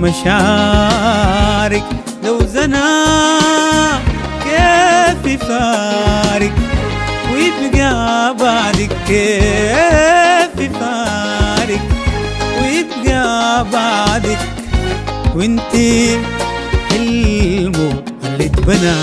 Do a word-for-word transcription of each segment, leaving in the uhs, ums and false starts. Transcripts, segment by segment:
مشارك لو زنا كيف يفارق ويبقى بعدك كيف يفارق ويبقى بعدك وانتي حلمه اللي اتبنى.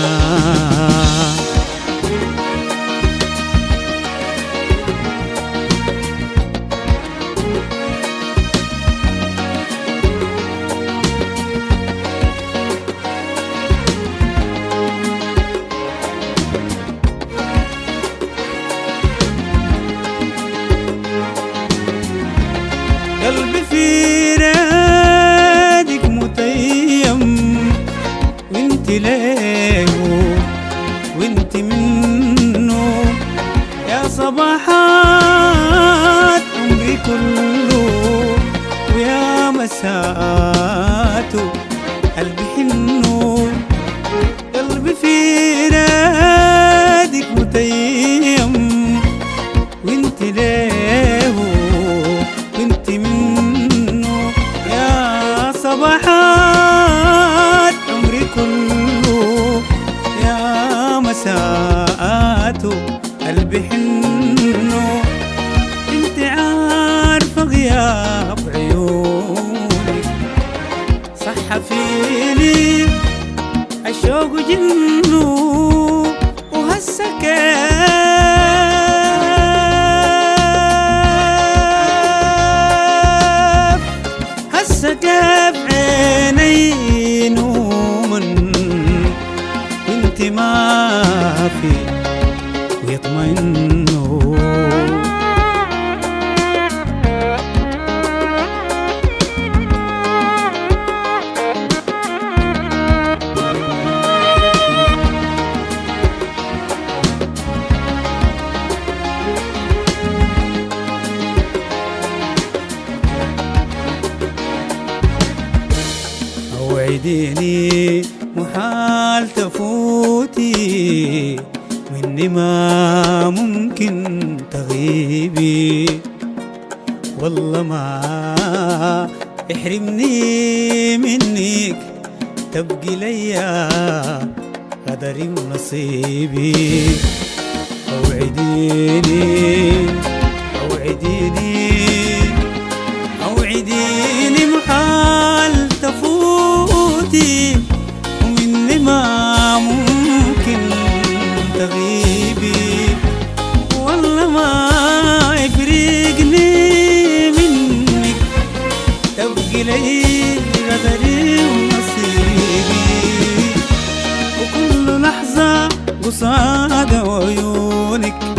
قلبي في رادك متيم وانت ليه وانت منه يا صباحات عمري كله ويا مساته قلبي حنه. قلبي في رادك متيم وانت ليه وانت منه يا صباحات عمري كله يا مساءاته قلبي حنه. انت عارفة غياب عيونك صح فيني الشوق جنه وهسه كيف عيني نومن انت ما في ويطمئنوا. وعديني محال تفوتي مني ما ممكن تغيبي والله ما احرمني منك تبقي ليا قدري ونصيبي. اوعديني اوعديني اوعديني محال تفوتي ومني ما ممكن تغيبي والله ما يفرقني منك تبقي لي قدري ونصيبي. وكل لحظة قصاد عيونك